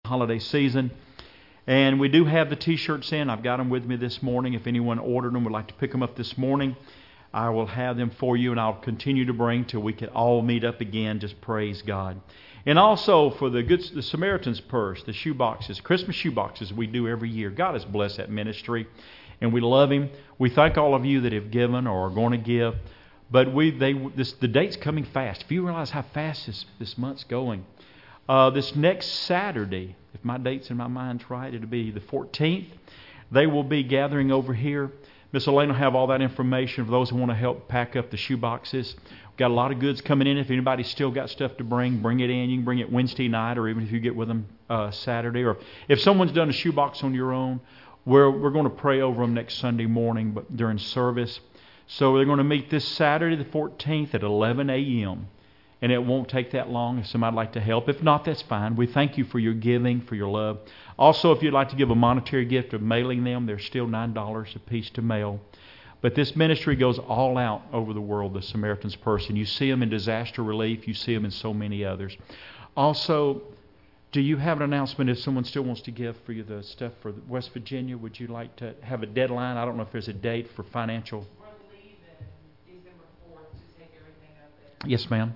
holiday season. And we do have the T-shirts in. I've got them with me this morning. If anyone ordered them, would like to pick them up this morning, I will have them for you, and I'll continue to bring till we can all meet up again. Just praise God. And also for the Samaritan's Purse, the shoe boxes, Christmas shoe boxes we do every year. God has blessed that ministry, and we love Him. We thank all of you that have given or are going to give. But the date's coming fast. If you realize how fast this month's going, this next Saturday, if my date's in my mind's right, it'll be the 14th. They will be gathering over here. Miss Elaine will have all that information for those who want to help pack up the shoe boxes. We've got a lot of goods coming in. If anybody's still got stuff to bring it in. You can bring it Wednesday night, or even if you get with them Saturday. Or if someone's done a shoe box on your own, we're going to pray over them next Sunday morning but during service. So they're going to meet this Saturday, the 14th at 11 a.m., and it won't take that long if somebody'd like to help. If not, that's fine. We thank you for your giving, for your love. Also, if you'd like to give a monetary gift of mailing them, they're still $9 a piece to mail. But this ministry goes all out over the world, the Samaritan's Purse. And you see them in disaster relief. You see them in so many others. Also, do you have an announcement if someone still wants to give for you the stuff for West Virginia? Would you like to have a deadline? I don't know if there's a date for financial. We're leaving December 4th to take everything up there. Yes, ma'am.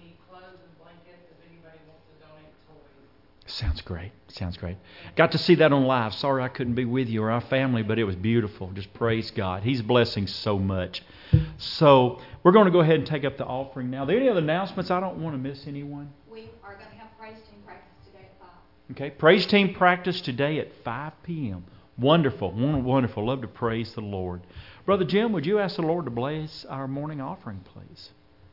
Sounds great. Sounds great. Got to see that on live. Sorry I couldn't be with you or our family, but it was beautiful. Just praise God. He's blessing so much. So we're going to go ahead and take up the offering now. Are there any other announcements? I don't want to miss anyone. We are going to have praise team practice today at 5. Okay. Praise team practice today at 5 p.m. Wonderful. Wonderful. Love to praise the Lord. Brother Jim, would you ask the Lord to bless our morning offering, please?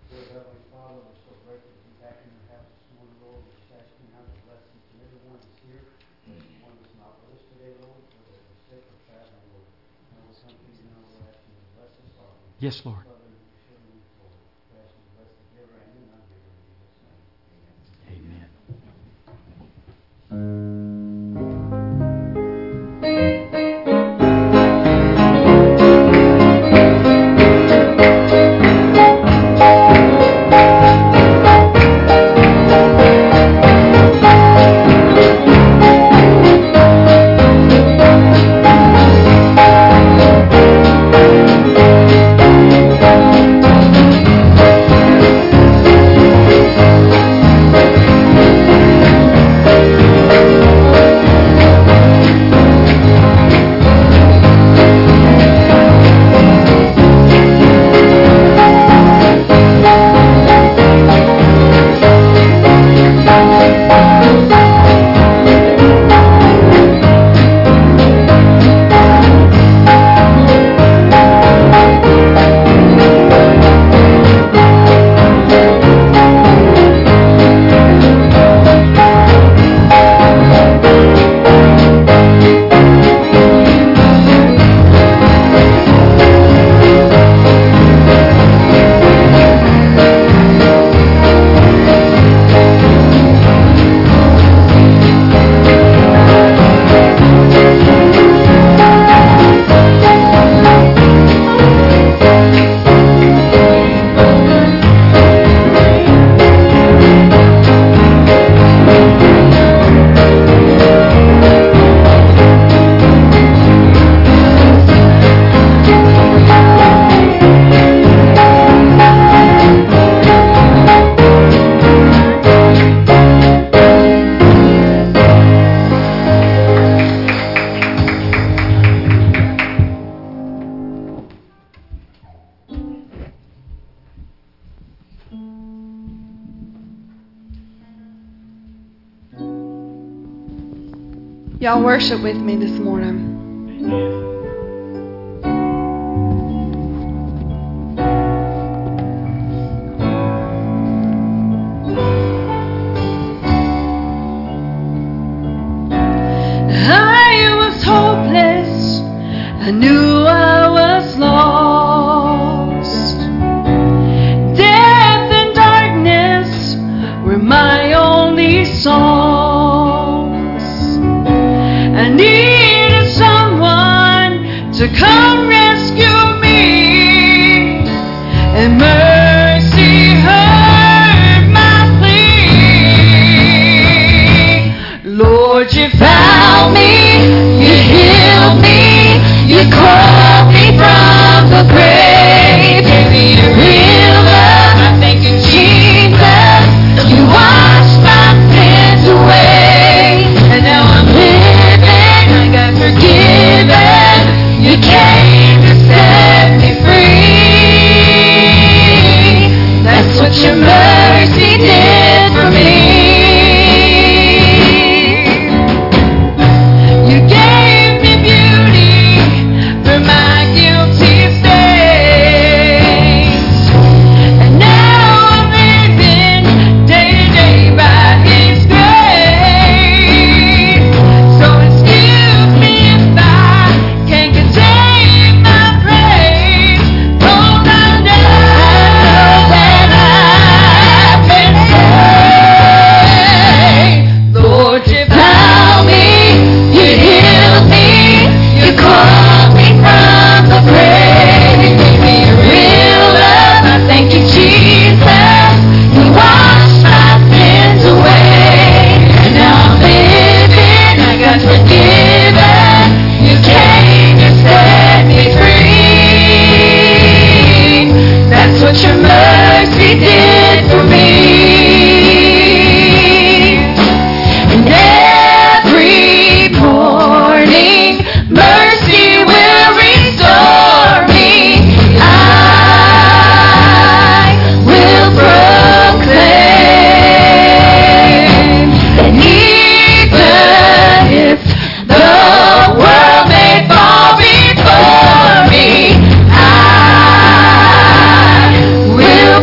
Yes, Lord. Amen. Y'all worship with me this morning. I was hopeless. I knew I was lost. Death and darkness were my only song. To come rescue me, and mercy heard my plea. Lord, Lord, you found me, you healed me, you called me from the grave. Baby, you're real love. I thank you, Jesus. You washed my sins away, and now I'm living. I got forgiven. You came to set me free. That's what your mercy did for me. You gave me beauty for my guilty stains, and now I'm living day to day by His grace. So excuse me if I can't contain my praise, 'cause I know that I've been saved. Lord, you found me, you healed me, you called me from the grave. You gave me a real love. I thank you, Jesus. You washed my sins away, and now I'm living. I got forgiven. You came to set me free. That's what your mercy did for me. And every morning, mercy will restore me. I will proclaim that even if the world may fall before me, I will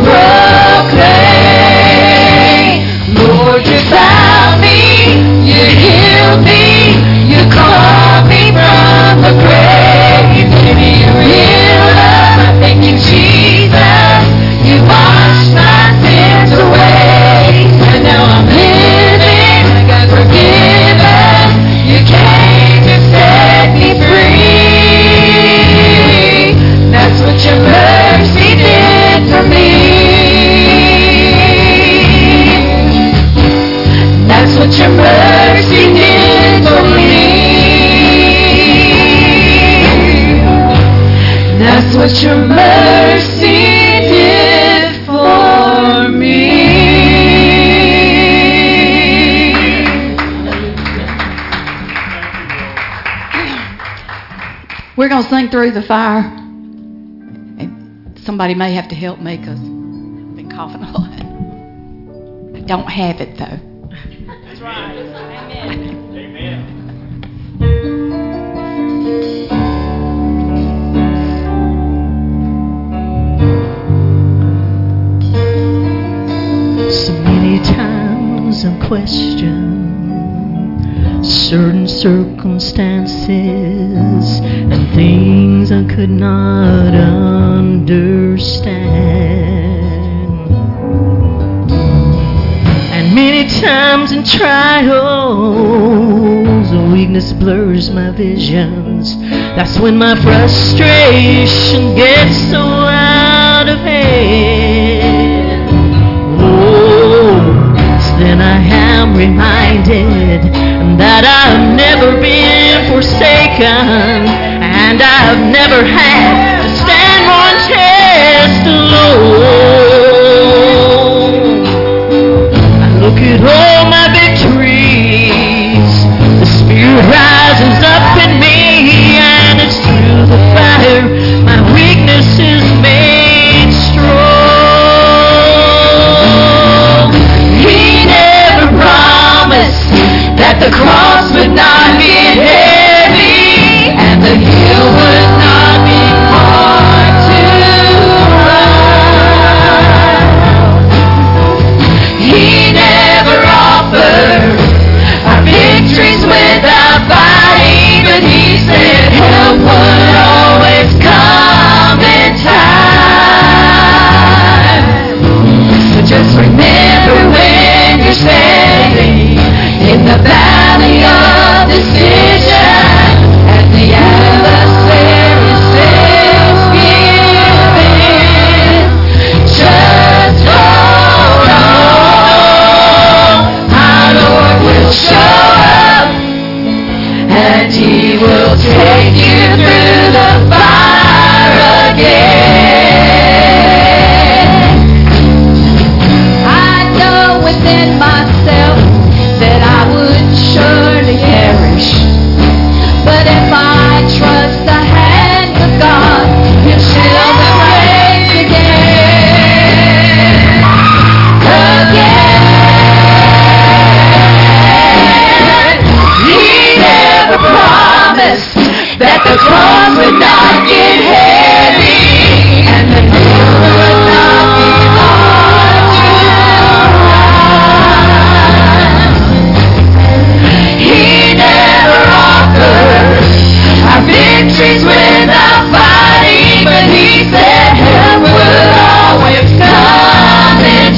proclaim. Lord, you found me, you healed me, you called me from the grave. You gave me a real love. I thank you, Jesus. You washed my sins away, and now I'm living. I got forgiven. You came to set me free. That's what your mercy did for me. That's what your mercy did for me. That's what your mercy did for me. We're going to sing Through the Fire. And somebody may have to help me because I've been coughing a lot. I don't have it though. That's right. Amen. Amen. So many times I've questioned certain circumstances and things I could not understand. And many times in trials, weakness blurs my visions. That's when my frustration gets so out of hand. So then I am reminded that I've never been forsaken, and I've never had to stand one test alone. I look at all my victories, the Spirit rises up in me, and it's through the fire my weakness is made strong. He never promised that the cross would not be heavy, and the hill would not be hard to run. He never offered our victories without fighting, but He said help would always come in time. So just remember when you're standing in the valley of decision, and He will take you through the fire again. I know within myself that I would surely perish, but if I trust the hand of God, He'll shield and raise again. He never promised that the cross would not get heavy and the hill would not be hard to run. He never offered our victories without fighting, but He said help will always come in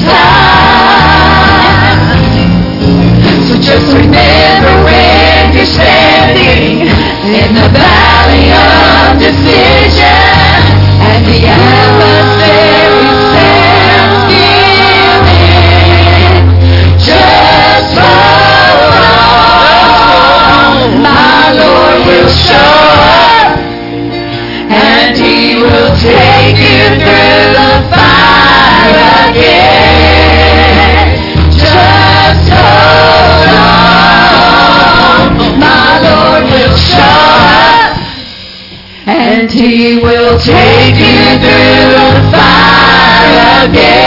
time. So just remember when you're standing in the valley of decision and the adversary stands giving, just hold on. My Lord will show up and He will take you through the fire again. Just hold on. My Lord will show up and He will take you through the fire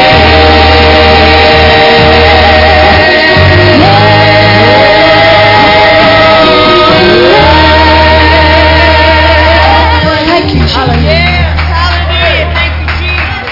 again. Thank you, Jesus. Hallelujah. Thank you, Jesus.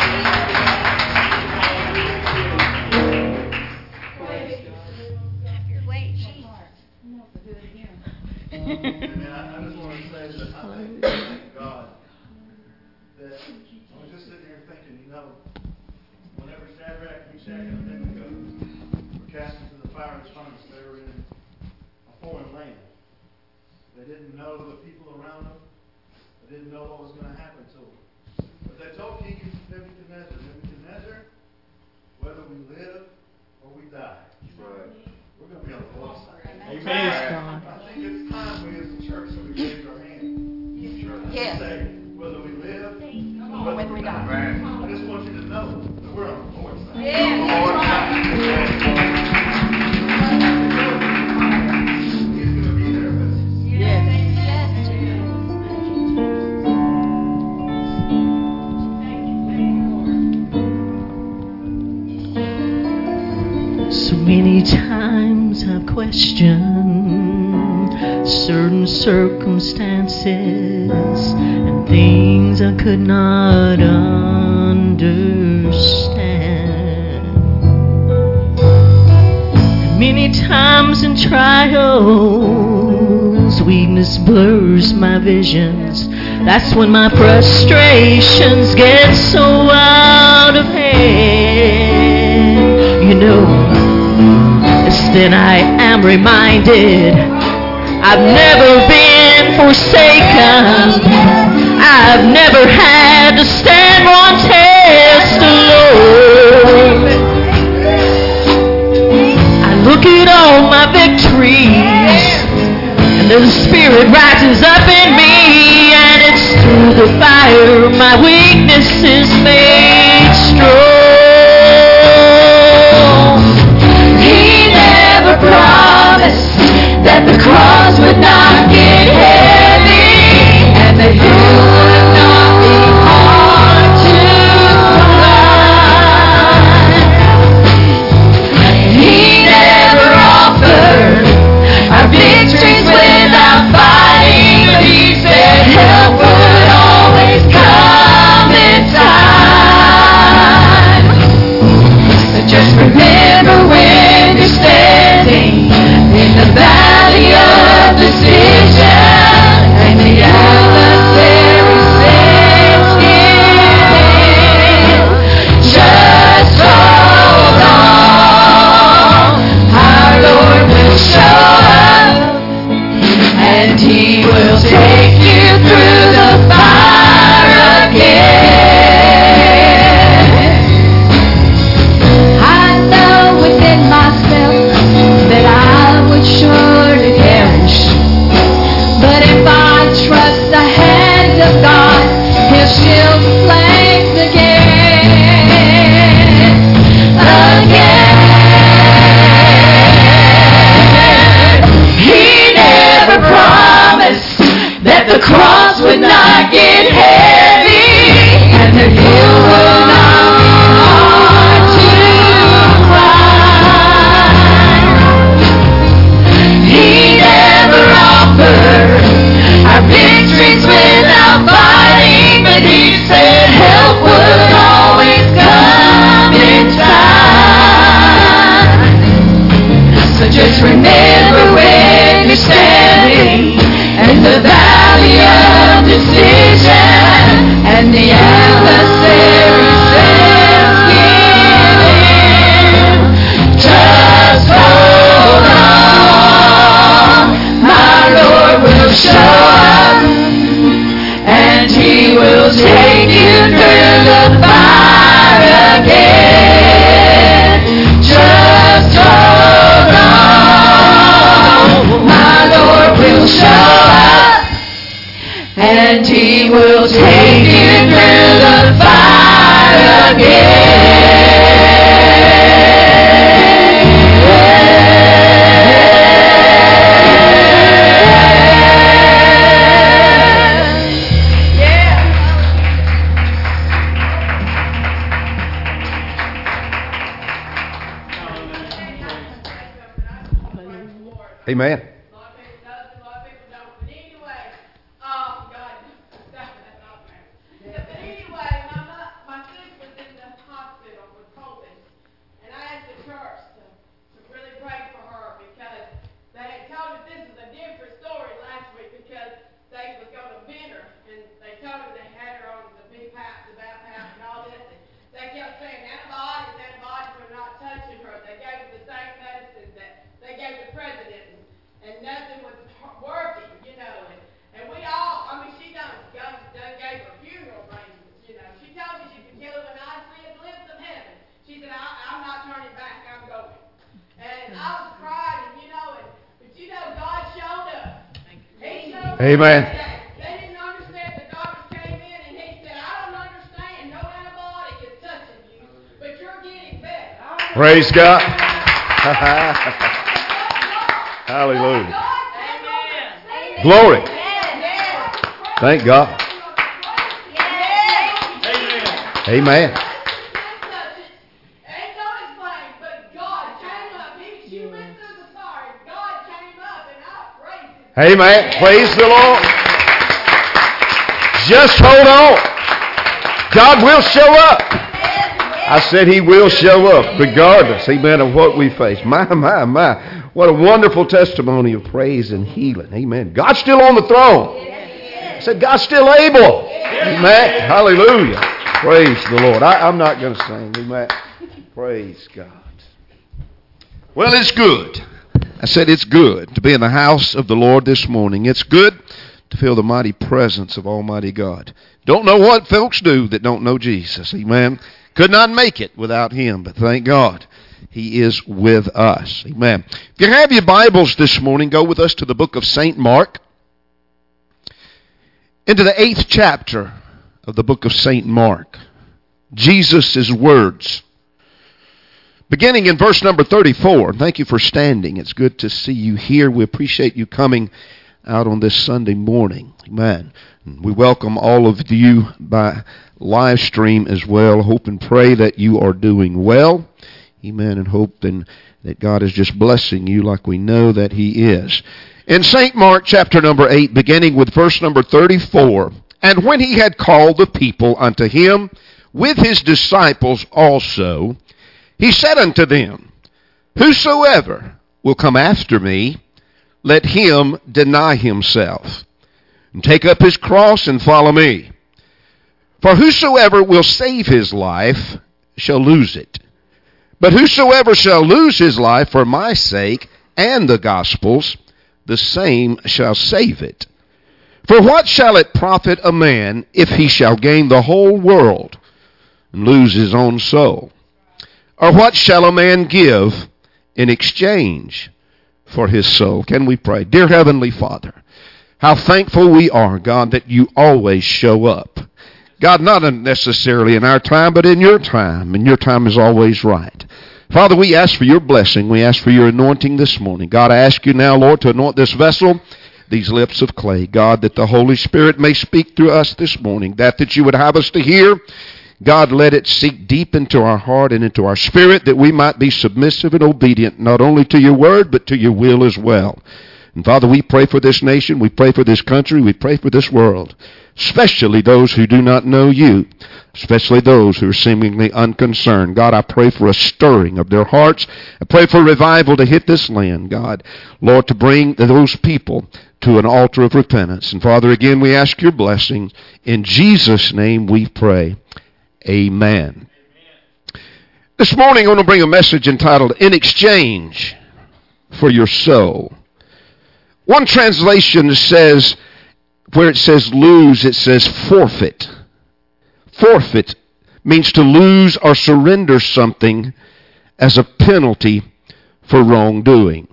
Amen. I just want to say that I thank God that I was just sitting here thinking, whenever Shadrach, Meshach, and Abednego were cast into the fiery furnace, they were in a foreign land. They didn't know the people around them. They didn't know what was going to happen to them. But they told King Nebuchadnezzar, whether we live or we die, we're going to be on the Lord's side. Amen. I think it's time we as a church that we raise our hand. Yes. Say, whether we live or Whether we die. I just want you to know that we're on the Lord's side. Yeah, that's He's going to be there with us. Yes. So many times I've questioned certain circumstances and things I could not understand. And many times in trials, weakness blurs my visions. That's when my frustrations get so out of hand. You know, it's then I am reminded I've never been forsaken. I've never had to stand one test alone. I look at all my victories, and the Spirit rises up in me, and it's through the fire my weakness is made strong. He never promised that the cross would not get heavy and the hill would not be hard to climb. He never offered our victories without fighting, but He vision, and the adversary says, give in. Just hold on. My Lord will show up, and He will take you through the fire again. Just hold on. My Lord will show up, and He will take you through the fire Amen. A lot of people know, a lot of people don't. But anyway, God, that's not fair. But anyway, my sister was in the hospital with COVID, and I asked the church to really pray for her because they had told us this was a different story last week because they was going to vent her, and they told her they had her on the BPAP, the BAPAP, and all this. And they kept saying antibiotics, we're not touching her. They gave her the same medicine that they gave the president. And nothing was working, you know. And we all, I mean, she done gave her funeral arrangements, you know. She told me she could kill her when I see it, live in heaven. She said, I'm not turning back, I'm going. And I was crying, you know, but you know, God showed up. He showed up. Amen. They didn't understand. The doctors came in and he said, I don't understand. No antibiotic is touching you, but you're getting better. Praise God. Hallelujah. Amen. Glory. Thank God. Amen. Ain't no explaining, but God came up. She went through the fire. God came up, and I praise Him. Amen. Praise the Lord. Just hold on. God will show up. I said He will show up regardless, amen, of what we face. My. What a wonderful testimony of praise and healing. Amen. God's still on the throne. I said God's still able. Amen. Hallelujah. Praise the Lord. I'm not going to sing. Amen. Praise God. Well, it's good. I said it's good to be in the house of the Lord this morning. It's good to feel the mighty presence of Almighty God. Don't know what folks do that don't know Jesus. Amen. Could not make it without Him, but thank God He is with us. Amen. If you have your Bibles this morning, go with us to the book of St. Mark, into the 8th chapter of the book of St. Mark. Jesus' words. Beginning in verse number 34. Thank you for standing. It's good to see you here. We appreciate you coming out on this Sunday morning. Amen. We welcome all of you by live stream as well. Hope and pray that you are doing well. Amen. And hope then that God is just blessing you like we know that He is. In St. Mark chapter number 8, beginning with verse number 34, and when He had called the people unto Him with His disciples also, He said unto them, Whosoever will come after me, let him deny himself, and take up his cross and follow me. For whosoever will save his life shall lose it. But whosoever shall lose his life for my sake and the gospel's, the same shall save it. For what shall it profit a man if he shall gain the whole world and lose his own soul? Or what shall a man give in exchange for his soul? Can we pray? Dear Heavenly Father, how thankful we are, God, that you always show up. God, not necessarily in our time, but in your time, and your time is always right. Father, we ask for your blessing. We ask for your anointing this morning. God, I ask you now, Lord, to anoint this vessel, these lips of clay. God, that the Holy Spirit may speak through us this morning, that you would have us to hear. God, let it seep deep into our heart and into our spirit, that we might be submissive and obedient, not only to your word, but to your will as well. And Father, we pray for this nation, we pray for this country, we pray for this world, especially those who do not know you, especially those who are seemingly unconcerned. God, I pray for a stirring of their hearts. I pray for revival to hit this land, God. Lord, to bring those people to an altar of repentance. And Father, again, we ask your blessing. In Jesus' name we pray. Amen. This morning I want to bring a message entitled, In Exchange for Your Soul. One translation says, where it says lose, it says forfeit. Forfeit means to lose or surrender something as a penalty for wrongdoing.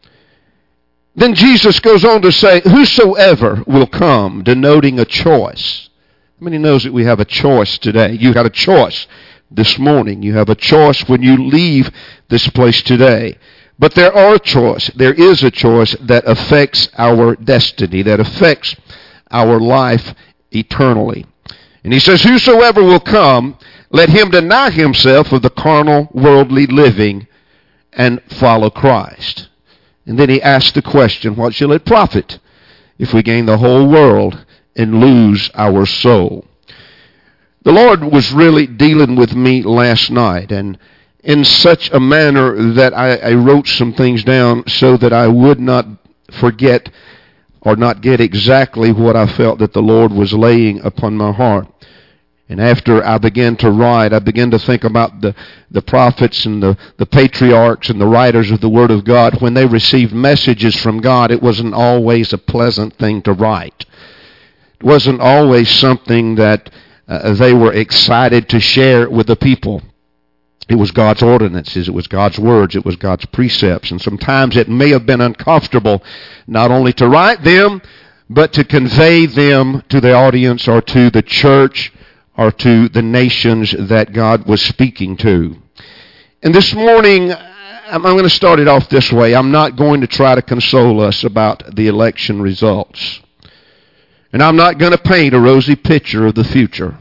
Then Jesus goes on to say, whosoever will come, denoting a choice. How many knows that we have a choice today? You have a choice this morning. You have a choice when you leave this place today. But there is a choice that affects our destiny, that affects our life eternally. And he says, whosoever will come, let him deny himself of the carnal, worldly living and follow Christ. And then he asks the question, what shall it profit if we gain the whole world and lose our soul? The Lord was really dealing with me last night, and in such a manner that I wrote some things down so that I would not forget or not get exactly what I felt that the Lord was laying upon my heart. And after I began to write, I began to think about the prophets and the patriarchs and the writers of the Word of God. When they received messages from God, it wasn't always a pleasant thing to write. It wasn't always something that they were excited to share with the people. It was God's ordinances, it was God's words, it was God's precepts. And sometimes it may have been uncomfortable not only to write them, but to convey them to the audience or to the church or to the nations that God was speaking to. And this morning, I'm going to start it off this way. I'm not going to try to console us about the election results. And I'm not going to paint a rosy picture of the future.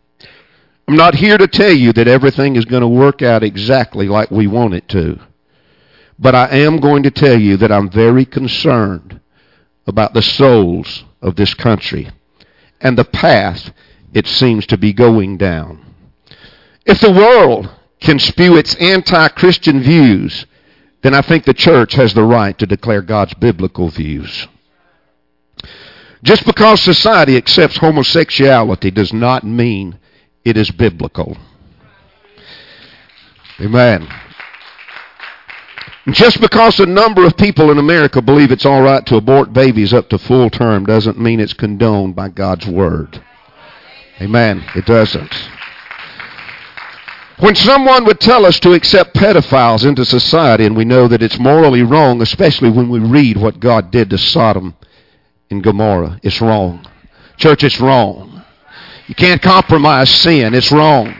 I'm not here to tell you that everything is going to work out exactly like we want it to. But I am going to tell you that I'm very concerned about the souls of this country and the path it seems to be going down. If the world can spew its anti-Christian views, then I think the church has the right to declare God's biblical views. Just because society accepts homosexuality does not mean it is biblical. Amen. Just because a number of people in America believe it's all right to abort babies up to full term doesn't mean it's condoned by God's Word. Amen. It doesn't. When someone would tell us to accept pedophiles into society, and we know that it's morally wrong, especially when we read what God did to Sodom and Gomorrah, it's wrong. Church, it's wrong. You can't compromise sin. It's wrong.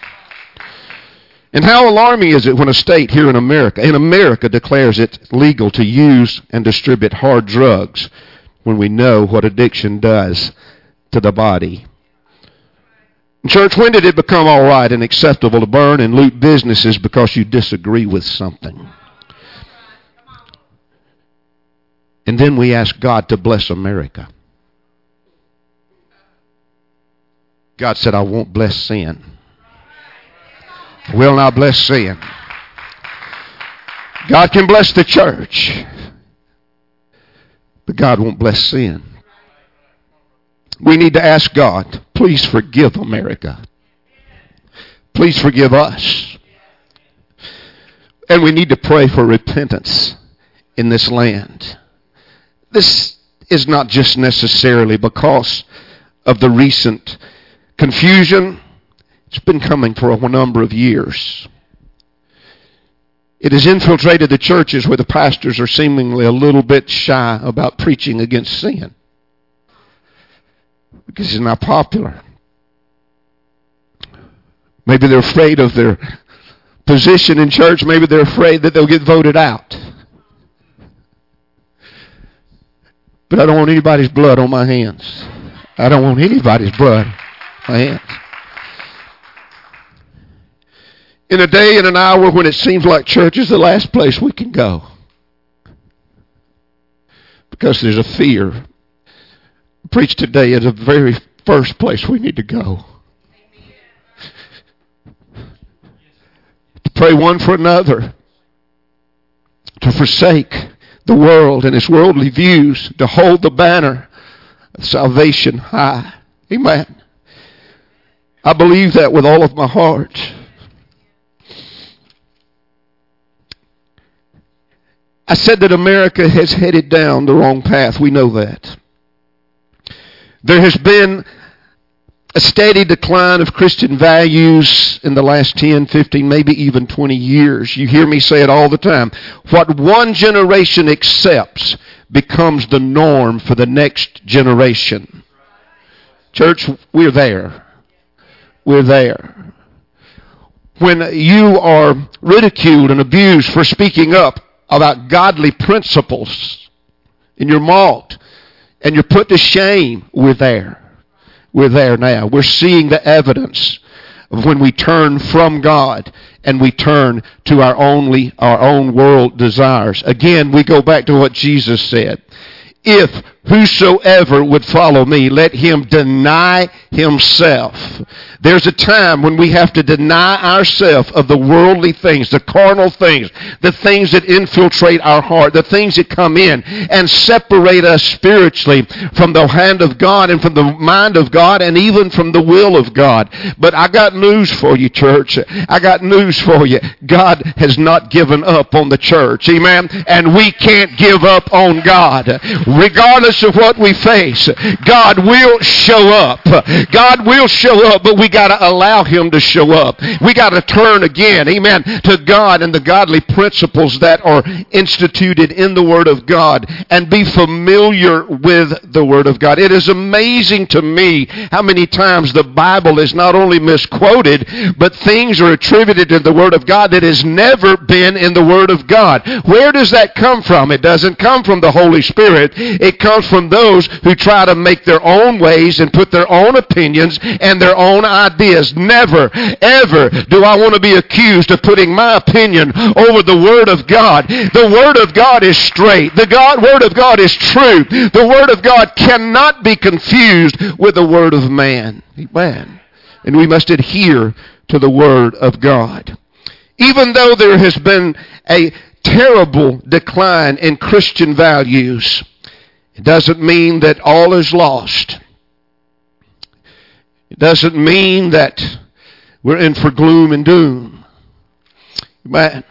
And how alarming is it when a state here in America declares it legal to use and distribute hard drugs when we know what addiction does to the body? Church, when did it become all right and acceptable to burn and loot businesses because you disagree with something? And then we ask God to bless America. God said, I won't bless sin. I will not bless sin. God can bless the church, but God won't bless sin. We need to ask God, please forgive America. Please forgive us. And we need to pray for repentance in this land. This is not just necessarily because of the recent confusion. It's been coming for a number of years. It has infiltrated the churches where the pastors are seemingly a little bit shy about preaching against sin, because it's not popular. Maybe they're afraid of their position in church. Maybe they're afraid that they'll get voted out. But I don't want anybody's blood on my hands. I don't want anybody's blood on my hands. In a day and an hour when it seems like church is the last place we can go, because there's a fear. Preach today is the very first place we need to go. To pray one for another. To forsake the world and its worldly views. To hold the banner of salvation high. Amen. I believe that with all of my heart. I said that America has headed down the wrong path. We know that. There has been a steady decline of Christian values in the last 10, 15, maybe even 20 years. You hear me say it all the time. What one generation accepts becomes the norm for the next generation. Church, we're there. We're there. When you are ridiculed and abused for speaking up about godly principles, and you're mocked, and you're put to shame, we're there. We're there now. We're seeing the evidence of when we turn from God and we turn to our own world desires. Again, we go back to what Jesus said. If whosoever would follow me, let him deny himself. There's a time when we have to deny ourselves of the worldly things, the carnal things, the things that infiltrate our heart, the things that come in and separate us spiritually from the hand of God and from the mind of God and even from the will of God. But I got news for you, church. I got news for you. God has not given up on the church. Amen? And we can't give up on God. Regardless of what we face, God will show up. God will show up, but we got to allow him to show up. We got to turn again, amen, to God and the godly principles that are instituted in the Word of God and be familiar with the Word of God. It is amazing to me how many times the Bible is not only misquoted, but things are attributed to the Word of God that has never been in the Word of God. Where does that come from? It doesn't come from the Holy Spirit. It comes from those who try to make their own ways and put their own opinions and their own ideas. Never, ever do I want to be accused of putting my opinion over the Word of God. The Word of God is straight. The Word of God is true. The Word of God cannot be confused with the Word of man. Amen. And we must adhere to the Word of God. Even though there has been a terrible decline in Christian values, it doesn't mean that all is lost. It doesn't mean that we're in for gloom and doom. Man,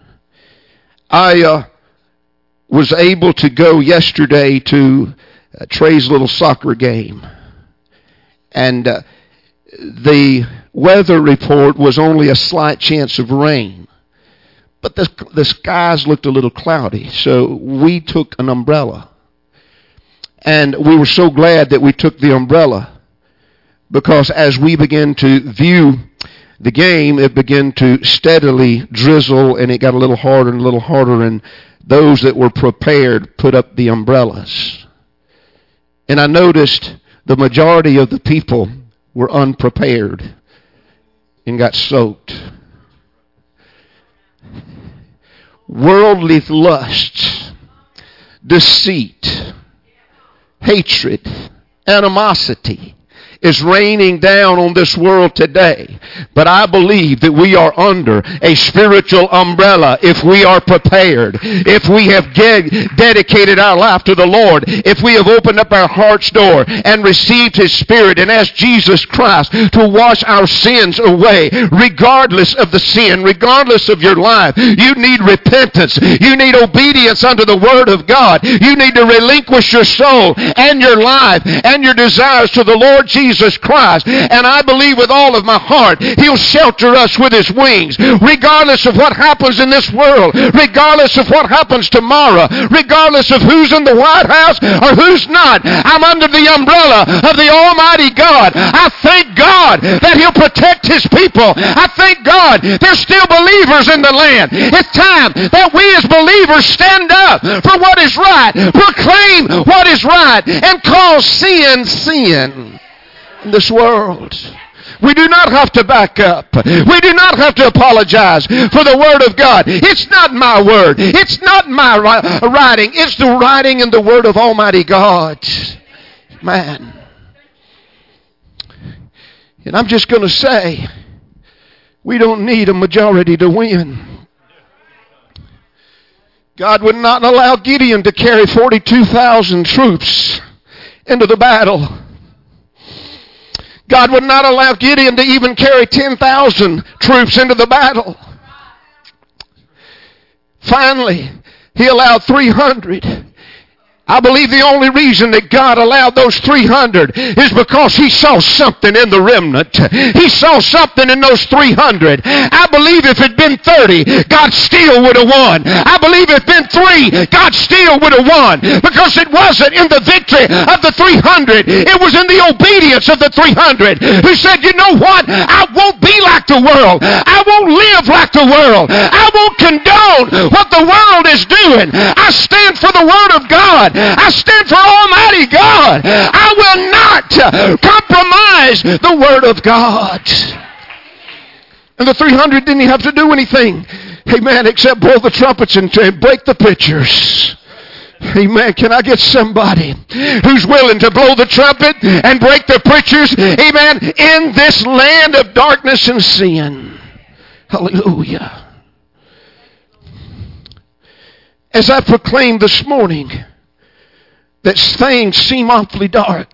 I was able to go yesterday to Trey's little soccer game. And the weather report was only a slight chance of rain. But the skies looked a little cloudy, so we took an umbrella. And we were so glad that we took the umbrella, because as we began to view the game, it began to steadily drizzle, and it got a little harder and a little harder, and those that were prepared put up the umbrellas. And I noticed the majority of the people were unprepared and got soaked. Worldly lusts, deceit, hatred, animosity is raining down on this world today. But I believe that we are under a spiritual umbrella if we are prepared, if we have dedicated our life to the Lord, if we have opened up our heart's door and received His Spirit and asked Jesus Christ to wash our sins away. Regardless of the sin, regardless of your life, you need repentance. You need obedience unto the Word of God. You need to relinquish your soul and your life and your desires to the Lord Jesus Christ. And I believe with all of my heart He'll shelter us with His wings, regardless of what happens in this world, regardless of what happens tomorrow, regardless of who's in the White House or who's not. I'm under the umbrella of the Almighty God. I thank God that He'll protect His people. I thank God there's still believers in the land. It's time that we as believers stand up for what is right, proclaim what is right, and call sin, sin in this world. We do not have to back up. We do not have to apologize for the Word of God. It's not my word. It's not my writing. It's the writing and the Word of Almighty God. Man. And I'm just going to say, we don't need a majority to win. God would not allow Gideon to carry 42,000 troops into the battle. God would not allow Gideon to even carry 10,000 troops into the battle. Finally, he allowed 300. I believe the only reason that God allowed those 300 is because He saw something in the remnant. He saw something in those 300. I believe if it had been 30, God still would have won. I believe if it had been 3, God still would have won. Because it wasn't in the victory of the 300. It was in the obedience of the 300 who said, you know what? I won't be like the world. I won't live like the world. I won't condone what the world is doing. I stand for the Word of God. I stand for Almighty God. I will not compromise the Word of God. And the 300 didn't have to do anything, amen, except blow the trumpets and break the pitchers. Amen. Can I get somebody who's willing to blow the trumpet and break the pitchers, amen, in this land of darkness and sin? Hallelujah. As I proclaimed this morning, that things seem awfully dark.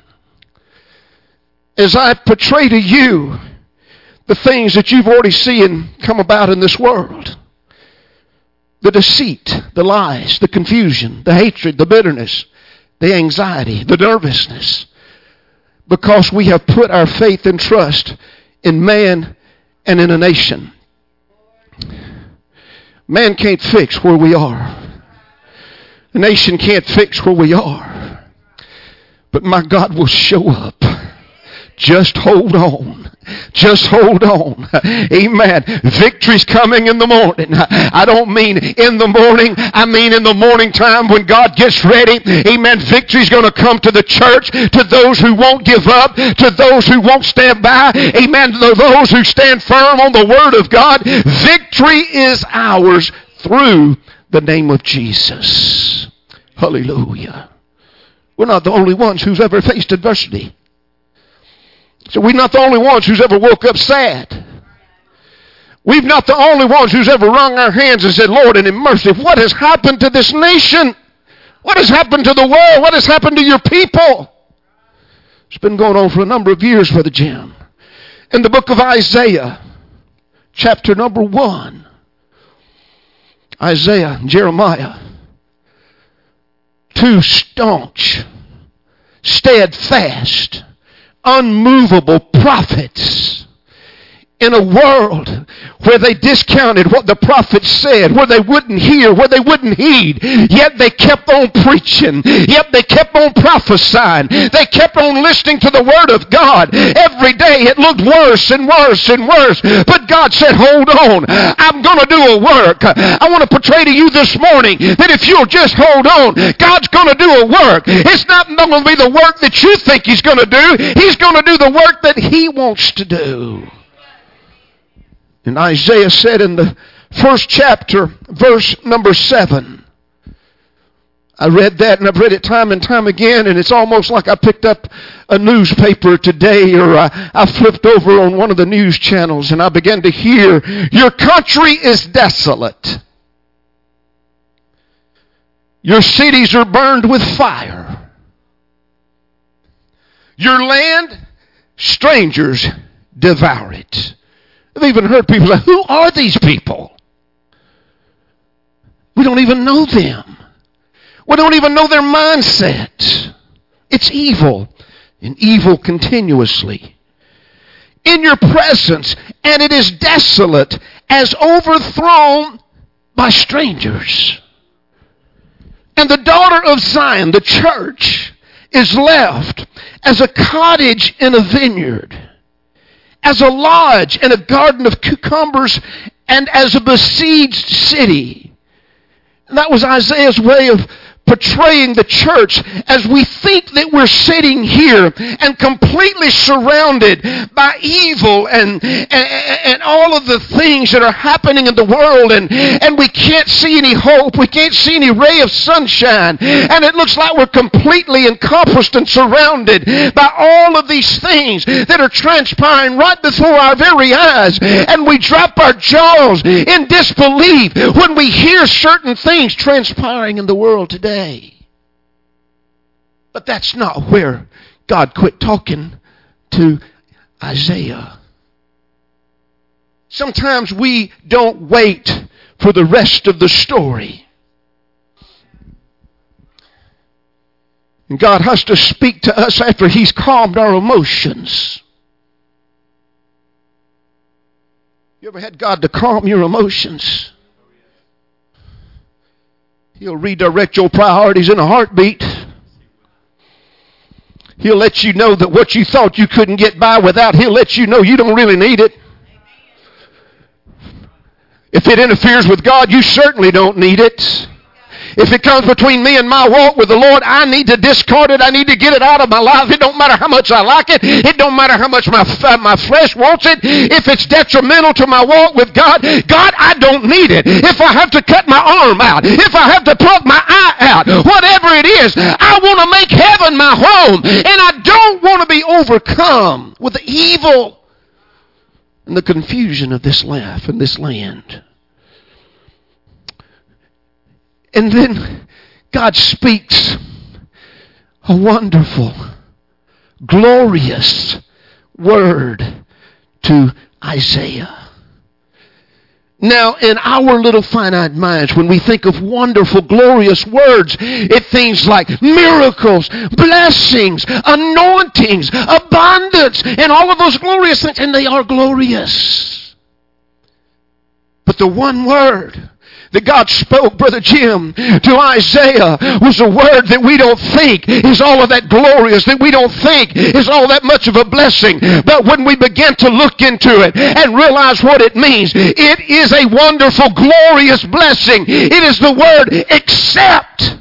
As I portray to you the things that you've already seen come about in this world. The deceit, the lies, the confusion, the hatred, the bitterness, the anxiety, the nervousness. Because we have put our faith and trust in man and in a nation. Man can't fix where we are. The nation can't fix where we are. But my God will show up. Just hold on. Just hold on. Amen. Victory's coming in the morning. I don't mean in the morning. I mean in the morning time when God gets ready. Amen. Victory's going to come to the church, to those who won't give up, to those who won't stand by. Amen. To those who stand firm on the Word of God. Victory is ours through the name of Jesus. Hallelujah. We're not the only ones who's ever faced adversity. So we're not the only ones who's ever woke up sad. We're not the only ones who's ever wrung our hands and said, Lord, in mercy, what has happened to this nation? What has happened to the world? What has happened to your people? It's been going on for a number of years, Brother Jim. In the book of Isaiah, chapter number 1, Isaiah and Jeremiah, two staunch, steadfast, unmovable prophets in a world where they discounted what the prophets said, where they wouldn't hear, where they wouldn't heed, yet they kept on preaching, yet they kept on prophesying, they kept on listening to the Word of God. Every day it looked worse and worse and worse, but God said, hold on, I'm going to do a work. I want to portray to you this morning that if you'll just hold on, God's going to do a work. It's not going to be the work that you think He's going to do. He's going to do the work that He wants to do. And Isaiah said in the first chapter, verse number 7. I read that and I've read it time and time again, and it's almost like I picked up a newspaper today, or I flipped over on one of the news channels and I began to hear, your country is desolate. Your cities are burned with fire. Your land, strangers devour it. I've even heard people say, who are these people? We don't even know them. We don't even know their mindset. It's evil, and evil continuously. In your presence, and it is desolate, as overthrown by strangers. And the daughter of Zion, the church, is left as a cottage in a vineyard, as a lodge in a garden of cucumbers, and as a besieged city. And that was Isaiah's way of portraying the church as we think that we're sitting here and completely surrounded by evil and all of the things that are happening in the world, and we can't see any hope, we can't see any ray of sunshine, and it looks like we're completely encompassed and surrounded by all of these things that are transpiring right before our very eyes, and we drop our jaws in disbelief when we hear certain things transpiring in the world today. But that's not where God quit talking to Isaiah. Sometimes we don't wait for the rest of the story. And God has to speak to us after He's calmed our emotions. You ever had God to calm your emotions? He'll redirect your priorities in a heartbeat. He'll let you know that what you thought you couldn't get by without, He'll let you know you don't really need it. If it interferes with God, you certainly don't need it. If it comes between me and my walk with the Lord, I need to discard it. I need to get it out of my life. It don't matter how much I like it. It don't matter how much my flesh wants it. If it's detrimental to my walk with God, I don't need it. If I have to cut my arm out, if I have to pluck my eye out, whatever it is, I want to make heaven my home. And I don't want to be overcome with the evil and the confusion of this life and this land. And then God speaks a wonderful, glorious word to Isaiah. Now, in our little finite minds, when we think of wonderful, glorious words, it things like miracles, blessings, anointings, abundance, and all of those glorious things, and they are glorious. But the one word that God spoke, Brother Jim, to Isaiah was a word that we don't think is all of that glorious, that we don't think is all that much of a blessing. But when we begin to look into it and realize what it means, it is a wonderful, glorious blessing. It is the word accept.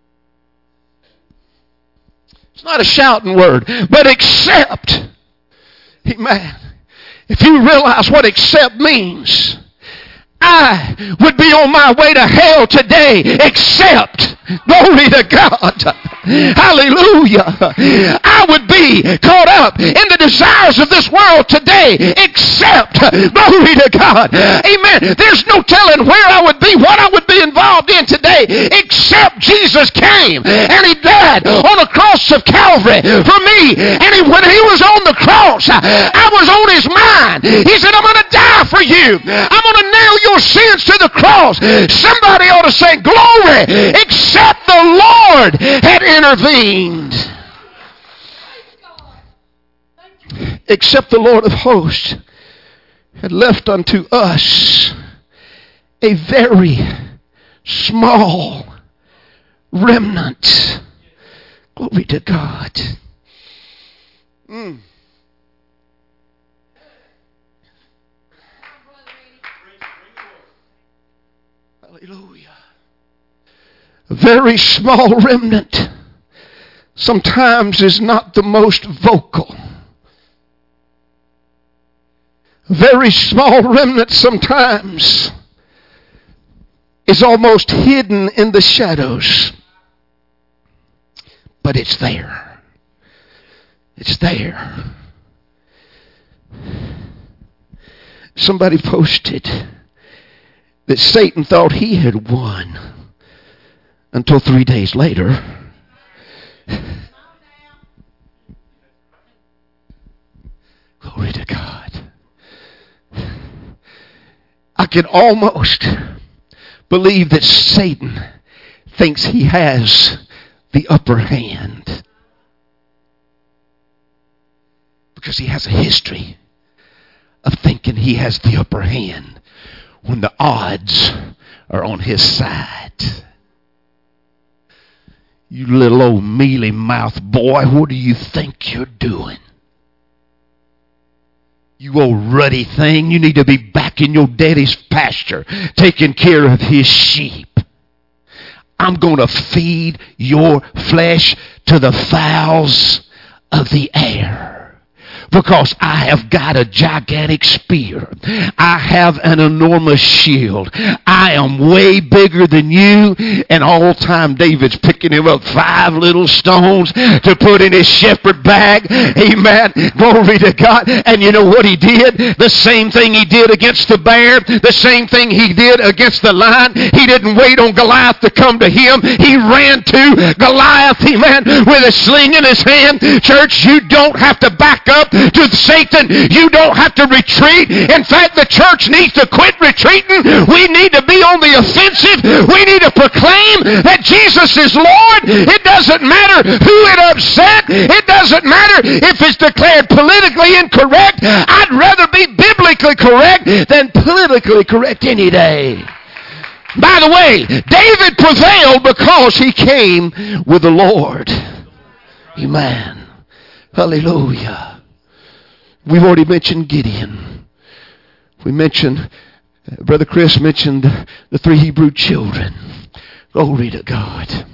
It's not a shouting word, but accept. Amen. If you realize what accept means, I would be on my way to hell today, except, glory to God, hallelujah, I would be caught up in the desires of this world today, except, glory to God, amen. There's no telling where I would be, what I would be involved in today, except Jesus came and He died on the cross of Calvary for me. And when He was on the cross, I was on His mind. He said, I'm going to die for you. I'm going to nail your sins to the cross. Somebody ought to say, glory, except the Lord had intervened. Except the Lord of hosts had left unto us a very small remnant. Glory to God. Hallelujah. A very small remnant sometimes is not the most vocal. A very small remnant sometimes is almost hidden in the shadows. But it's there. It's there. Somebody posted that Satan thought he had won until 3 days later. Glory to God. I can almost believe that Satan thinks he has the upper hand, because he has a history of thinking he has the upper hand when the odds are on his side. You little old mealy-mouthed boy, what do you think you're doing? You old ruddy thing, you need to be back in your daddy's pasture taking care of his sheep. I'm going to feed your flesh to the fowls of the air. Because I have got a gigantic spear. I have an enormous shield. I am way bigger than you. And all the time David's picking him up 5 little stones to put in his shepherd bag. Amen. Glory to God. And you know what he did? The same thing he did against the bear. The same thing he did against the lion. He didn't wait on Goliath to come to him. He ran to Goliath, amen, with a sling in his hand. Church, you don't have to back up to Satan. You don't have to retreat. In fact, the church needs to quit retreating. We need to be on the offensive. We need to proclaim that Jesus is Lord. It doesn't matter who it upset. It doesn't matter if it's declared politically incorrect. I'd rather be biblically correct than politically correct any day. By the way, David prevailed because he came with the Lord. Amen. Hallelujah. We've already mentioned Gideon. We mentioned, Brother Chris mentioned the 3 Hebrew children. Glory to God.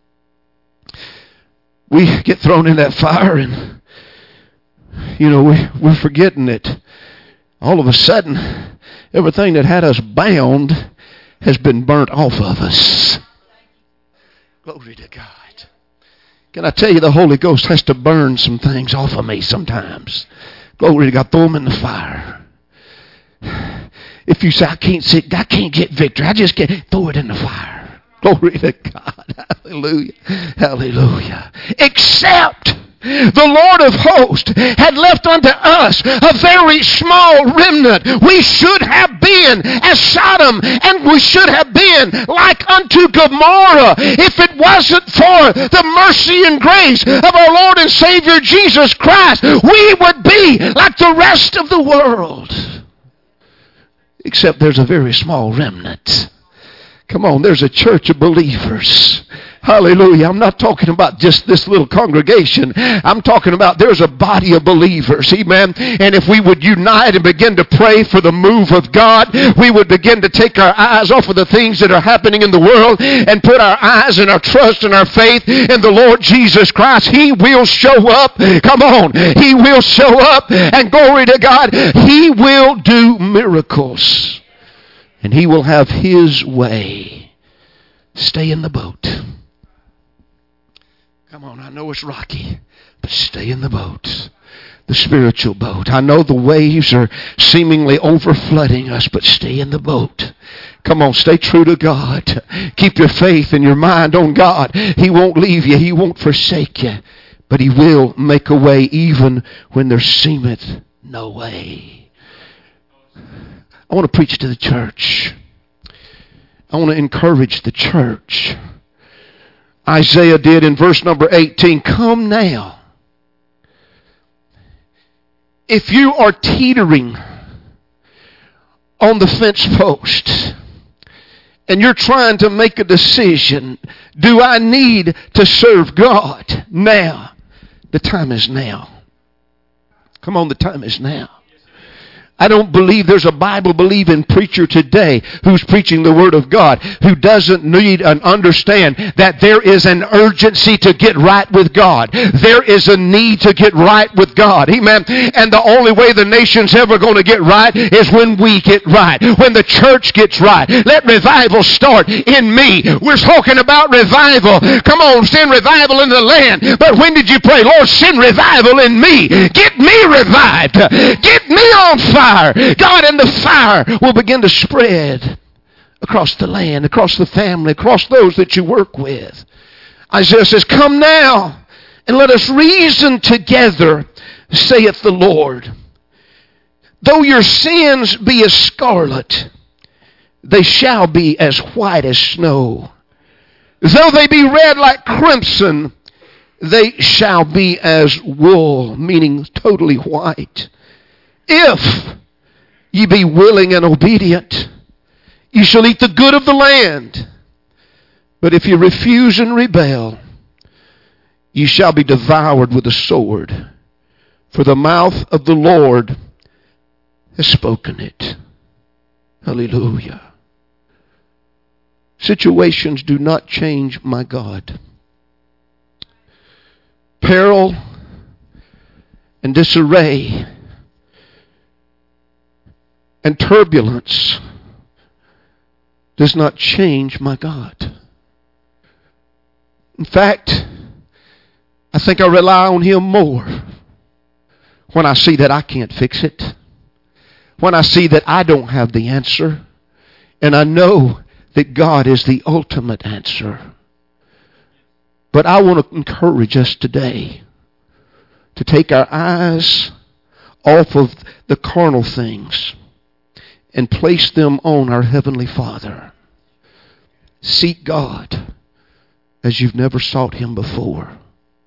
We get thrown in that fire and, you know, we're forgetting that all of a sudden everything that had us bound has been burnt off of us. Glory to God. Can I tell you, the Holy Ghost has to burn some things off of me sometimes. Glory to God. Throw them in the fire. If you say, I can't get victory, I just can't, throw it in the fire. Glory to God. Hallelujah. Hallelujah. Except the Lord of hosts had left unto us a very small remnant. We should have been as Sodom, and we should have been like unto Gomorrah if it wasn't for the mercy and grace of our Lord and Savior Jesus Christ. We would be like the rest of the world. Except there's a very small remnant. Come on, there's a church of believers. Hallelujah. I'm not talking about just this little congregation. I'm talking about there's a body of believers. Amen. And if we would unite and begin to pray for the move of God, we would begin to take our eyes off of the things that are happening in the world and put our eyes and our trust and our faith in the Lord Jesus Christ. He will show up. Come on. He will show up. And glory to God, He will do miracles. And He will have His way. Stay in the boat. Come on, I know it's rocky, but stay in the boat. The spiritual boat. I know the waves are seemingly overflooding us, but stay in the boat. Come on, stay true to God. Keep your faith and your mind on God. He won't leave you. He won't forsake you. But He will make a way even when there seemeth no way. I want to preach to the church. I want to encourage the church. Isaiah did in verse number 18. Come now. If you are teetering on the fence post and you're trying to make a decision, do I need to serve God now? The time is now. Come on, the time is now. I don't believe there's a Bible-believing preacher today who's preaching the Word of God who doesn't need and understand that there is an urgency to get right with God. There is a need to get right with God. Amen. And the only way the nation's ever going to get right is when we get right. When the church gets right. Let revival start in me. We're talking about revival. Come on, send revival in the land. But when did you pray, Lord, send revival in me? Get me revived. Get me on fire. God, and the fire will begin to spread across the land, across the family, across those that you work with. Isaiah says, come now and let us reason together, saith the Lord. Though your sins be as scarlet, they shall be as white as snow. Though they be red like crimson, they shall be as wool, meaning totally white. If ye be willing and obedient, ye shall eat the good of the land. But if ye refuse and rebel, ye shall be devoured with the sword. For the mouth of the Lord has spoken it. Hallelujah. Situations do not change my God. Peril and disarray and turbulence does not change my God. In fact, I think I rely on Him more when I see that I can't fix it. When I see that I don't have the answer. And I know that God is the ultimate answer. But I want to encourage us today to take our eyes off of the carnal things and place them on our Heavenly Father. Seek God as you've never sought Him before.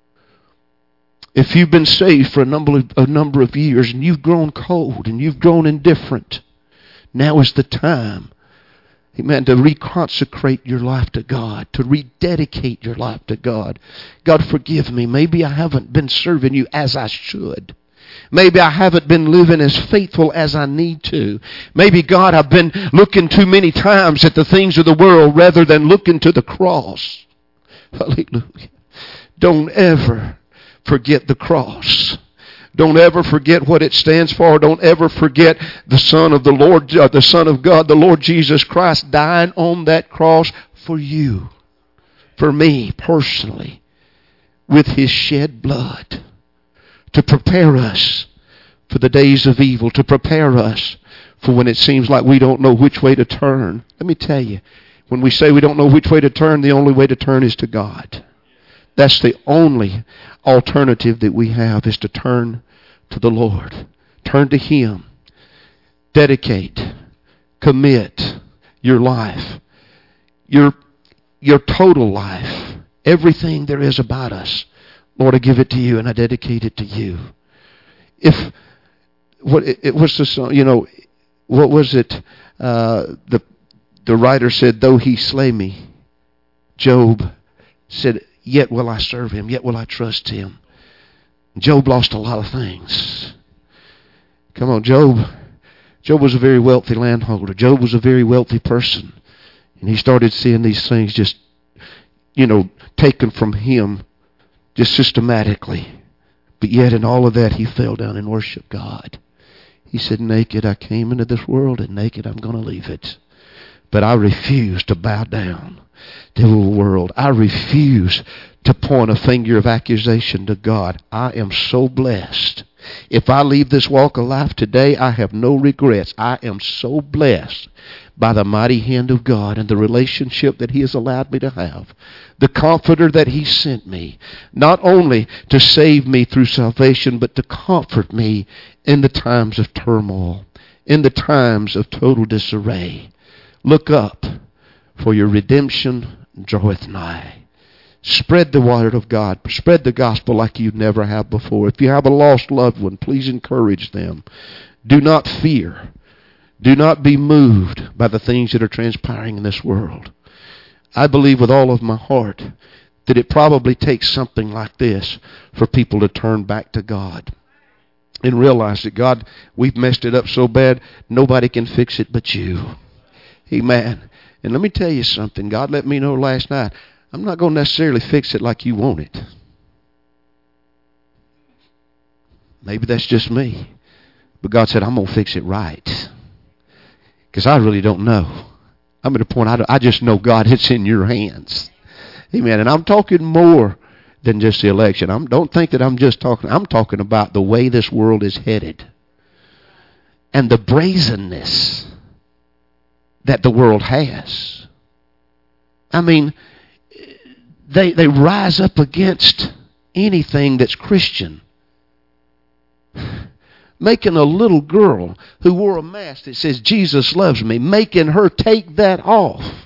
If you've been saved for a number of years and you've grown cold and you've grown indifferent, now is the time, amen, to reconsecrate your life to God, to rededicate your life to God. God, forgive me. Maybe I haven't been serving you as I should. Maybe I haven't been living as faithful as I need to. Maybe, God, I've been looking too many times at the things of the world rather than looking to the cross. Hallelujah. Don't ever forget the cross. Don't ever forget what it stands for. Don't ever forget the Son of the Lord, the Son of God, the Lord Jesus Christ, dying on that cross for you, for me personally, with His shed blood, to prepare us for the days of evil, to prepare us for when it seems like we don't know which way to turn. Let me tell you, when we say we don't know which way to turn, the only way to turn is to God. That's the only alternative that we have, is to turn to the Lord. Turn to Him. Dedicate. Commit your life. Your total life. Everything there is about us. Lord, I give it to you and I dedicate it to you. It was the song, what was it? The writer said, though He slay me, Job said, yet will I serve Him, yet will I trust Him. Job lost a lot of things. Come on, Job was a very wealthy landholder. Job was a very wealthy person. And he started seeing these things just, taken from him just systematically. But yet in all of that, he fell down and worshiped God. He said, naked I came into this world, and naked I'm going to leave it. But I refuse to bow down to the world. I refuse to point a finger of accusation to God. I am so blessed. If I leave this walk of life today, I have no regrets. I am so blessed by the mighty hand of God and the relationship that He has allowed me to have. The Comforter that He sent me, not only to save me through salvation, but to comfort me in the times of turmoil, in the times of total disarray. Look up, for your redemption draweth nigh. Spread the word of God. Spread the gospel like you never have before. If you have a lost loved one, please encourage them. Do not fear. Do not be moved by the things that are transpiring in this world. I believe with all of my heart that it probably takes something like this for people to turn back to God and realize that, God, we've messed it up so bad, nobody can fix it but you. Amen. And let me tell you something. God let me know last night, I'm not going to necessarily fix it like you want it. Maybe that's just me. But God said, I'm going to fix it right. Because I really don't know. I'm at a point, I just know, God, it's in your hands. Amen. And I'm talking more than just the election. Don't think that I'm talking about the way this world is headed. And the brazenness that the world has. I mean, they rise up against anything that's Christian. Making a little girl who wore a mask that says, Jesus loves me, making her take that off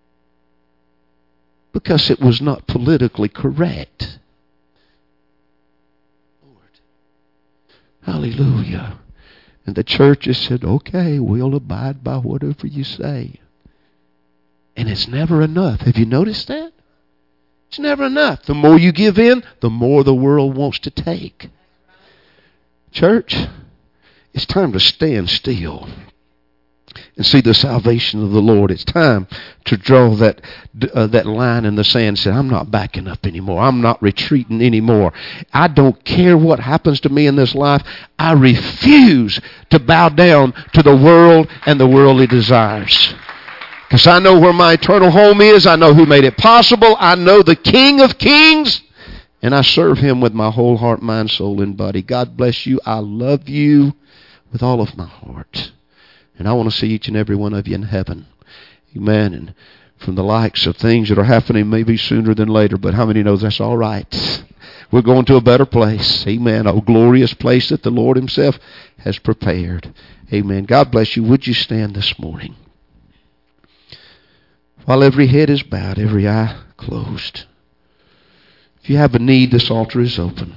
because it was not politically correct. Lord. Hallelujah. And the church has said, okay, we'll abide by whatever you say. And it's never enough. Have you noticed that? It's never enough. The more you give in, the more the world wants to take. Church, it's time to stand still and see the salvation of the Lord. It's time to draw that line in the sand and say, I'm not backing up anymore. I'm not retreating anymore. I don't care what happens to me in this life. I refuse to bow down to the world and the worldly desires. Because I know where my eternal home is. I know who made it possible. I know the King of Kings. And I serve Him with my whole heart, mind, soul, and body. God bless you. I love you with all of my heart. And I want to see each and every one of you in heaven. Amen. And from the likes of things that are happening maybe sooner than later, but how many knows that's all right? We're going to a better place. Amen. A glorious place that the Lord Himself has prepared. Amen. God bless you. Would you stand this morning? While every head is bowed, every eye closed. If you have a need, this altar is open.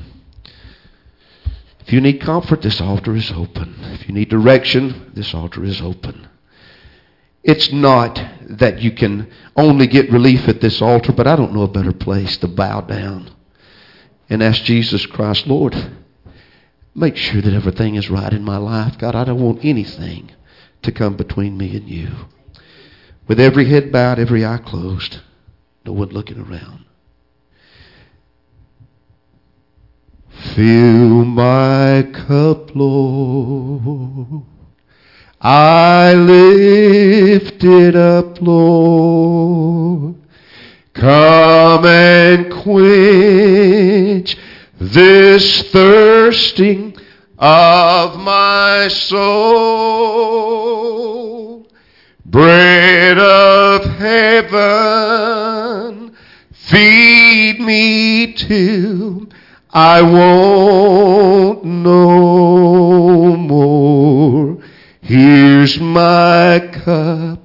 If you need comfort, this altar is open. If you need direction, this altar is open. It's not that you can only get relief at this altar, but I don't know a better place to bow down and ask Jesus Christ, Lord, make sure that everything is right in my life. God, I don't want anything to come between me and you. With every head bowed, every eye closed, no one looking around. Fill my cup, Lord. I lift it up, Lord. Come and quench this thirsting of my soul. Bread of heaven, feed me till I want no more. Here's my cup,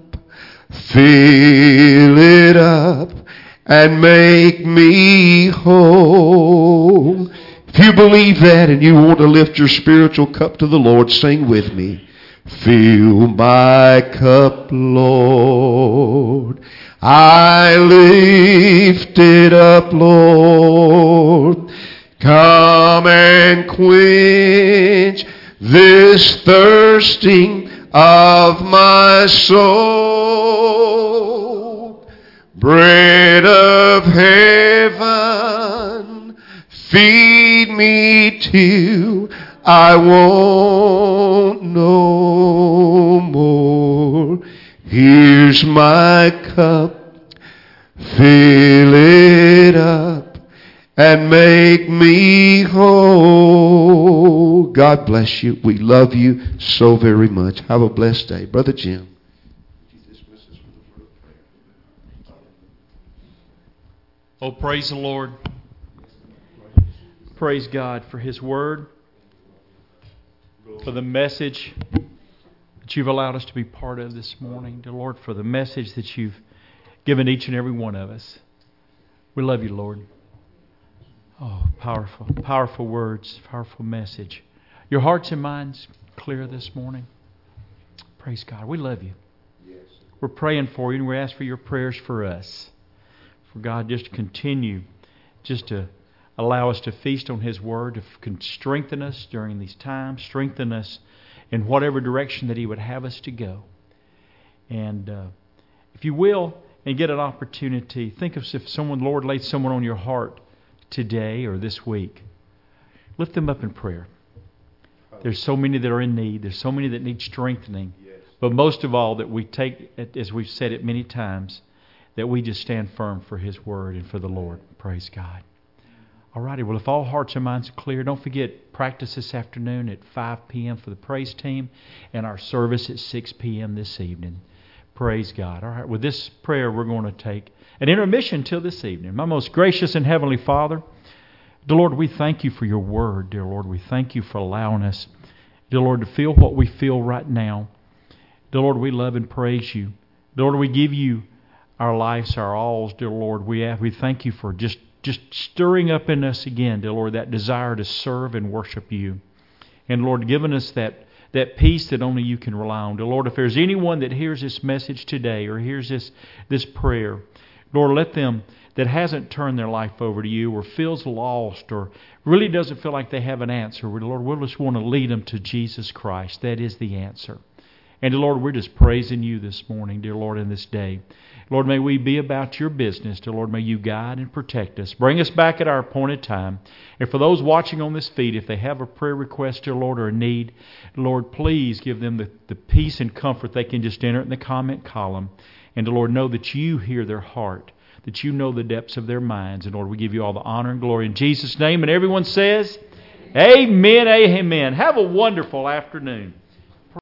fill it up and make me whole. If you believe that and you want to lift your spiritual cup to the Lord, sing with me. Fill my cup, Lord. I lift it up, Lord. Come and quench this thirsting of my soul. Bread of heaven, feed me till I want no more. Here's my cup, fill it up and make me whole. God bless you. We love you so very much. Have a blessed day. Brother Jim. Oh, praise the Lord. Praise God for His Word, for the message that you've allowed us to be part of this morning. Dear Lord, for the message that you've given each and every one of us. We love you, Lord. Oh, powerful, powerful words, powerful message. Your hearts and minds clear this morning. Praise God. We love you. Yes. We're praying for you, and we ask for your prayers for us. For God just to continue, just to allow us to feast on His Word, to strengthen us during these times, strengthen us in whatever direction that He would have us to go. And if you will, and get an opportunity, think of if someone, Lord, laid someone on your heart today or this week. Lift them up in prayer. There's so many that are in need. There's so many that need strengthening. Yes. But most of all, that we take, as we've said it many times, that we just stand firm for His Word and for the Lord. Praise God. All righty. Well, if all hearts and minds are clear, don't forget practice this afternoon at 5 p.m. for the praise team and our service at 6 p.m. this evening. Praise God. All right. With this prayer, we're going to take an intermission till this evening. My most gracious and heavenly Father, dear Lord, we thank you for your word. Dear Lord, we thank you for allowing us, dear Lord, to feel what we feel right now. Dear Lord, we love and praise you. Dear Lord, we give you our lives, our alls, dear Lord. We thank you for just stirring up in us again, dear Lord, that desire to serve and worship you. And Lord, giving us that peace that only you can rely on. Dear Lord, if there's anyone that hears this message today or hears this prayer, Lord, let them that hasn't turned their life over to you or feels lost or really doesn't feel like they have an answer, Lord, we'll just want to lead them to Jesus Christ. That is the answer. And dear Lord, we're just praising you this morning, dear Lord, in this day. Lord, may we be about your business. Dear Lord, may you guide and protect us. Bring us back at our appointed time. And for those watching on this feed, if they have a prayer request, dear Lord, or a need, Lord, please give them the peace and comfort they can just enter it in the comment column. And dear Lord, know that you hear their heart, that you know the depths of their minds. And Lord, we give you all the honor and glory in Jesus' name. And everyone says, amen, amen. Have a wonderful afternoon.